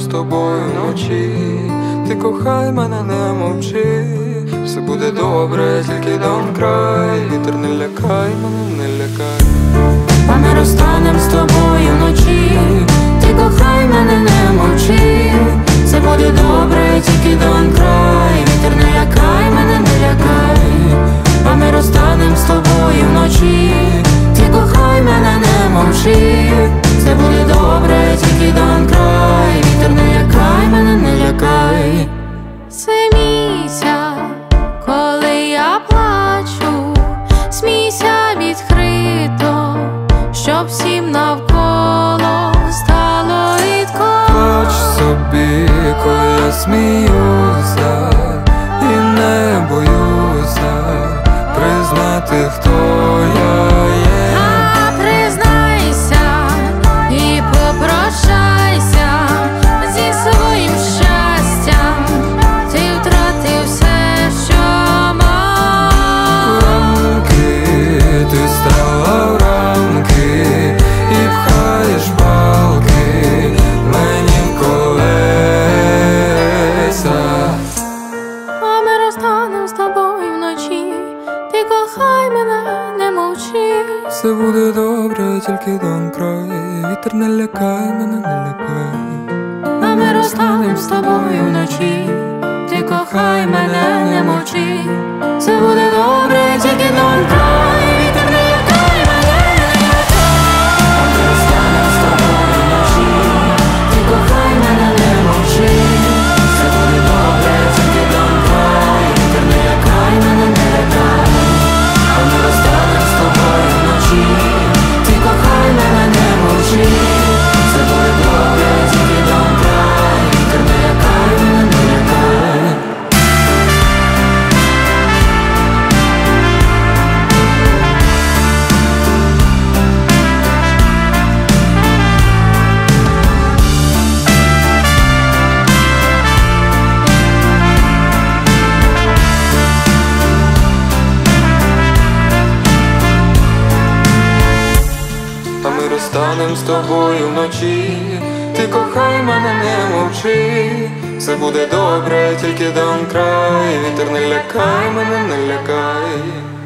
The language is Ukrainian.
тобою вночі. Ти кохай мене, не мовчи, все буде добре, тільки don't cry. Вітер не лякай мене, не лякай. А ми розтанем з тобою вночі. Ти кохай мене, не мовчи, все буде добре, тільки don't cry. Вітер не лякай мене, не лякай. А ми розтанем з тобою вночі. Ти кохай мене, не мовчи, все буде добре, тільки don't cry. Вітер не лякай мене, не лякай. Смійся, коли я плачу, смійся відкрито, щоб всім навколо стало рідко. Плач собі, коли я сміюся, і не боюся признати, хто я є. А признайся і попрощайся зі своїм щастям. Ти втратив все, що мав. Рамки, ти стала в рамки і пхаєш палки мені в колеса. А ми розтанем з тобою вночі. Ти кохай мене, не мовчи. Все буде добре, тільки don't cry. Вітер не лякай мене, не лякай. А ми розтанем з тобою вночі. Ти кохай мене, не мовчи. Все буде добре, тільки don't cry. Вітер не лякай мене, не лякай. А ми розтанем з тобою вночі. Ти кохай мене, не мовчи. Все буде добре, тільки don't cry. Вітер не лякай мене, не лякай. А ми розтанем з тобою вночі. Ти кохай мене, не мовчи. Все буде добре, тільки don't cry. Вітер не лякай мене, не лякай. А ми розтанем з тобою вночі. Ти кохай мене, не мовчи, все буде добре, тільки don't cry. Вітер не лякай мене, не лякай.